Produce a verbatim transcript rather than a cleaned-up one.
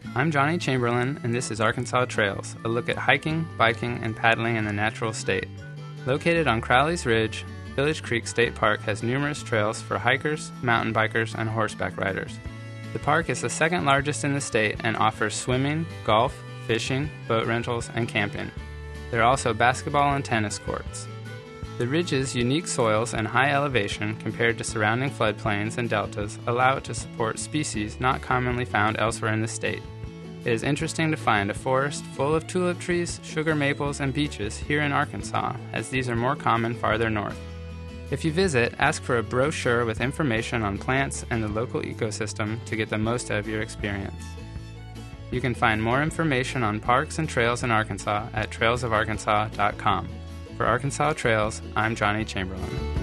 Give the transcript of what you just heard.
I'm Johnny Chamberlain, and this is Arkansas Trails, a look at hiking, biking, and paddling in the natural state. Located on Crowley's Ridge, Village Creek State Park has numerous trails for hikers, mountain bikers, and horseback riders. The park is the second largest in the state and offers swimming, golf, fishing, boat rentals, and camping. There are also basketball and tennis courts. The ridge's unique soils and high elevation compared to surrounding floodplains and deltas allow it to support species not commonly found elsewhere in the state. It is interesting to find a forest full of tulip trees, sugar maples, and beeches here in Arkansas, as these are more common farther north. If you visit, ask for a brochure with information on plants and the local ecosystem to get the most out of your experience. You can find more information on parks and trails in Arkansas at trails of arkansas dot com. For Arkansas Trails, I'm Johnny Chamberlain.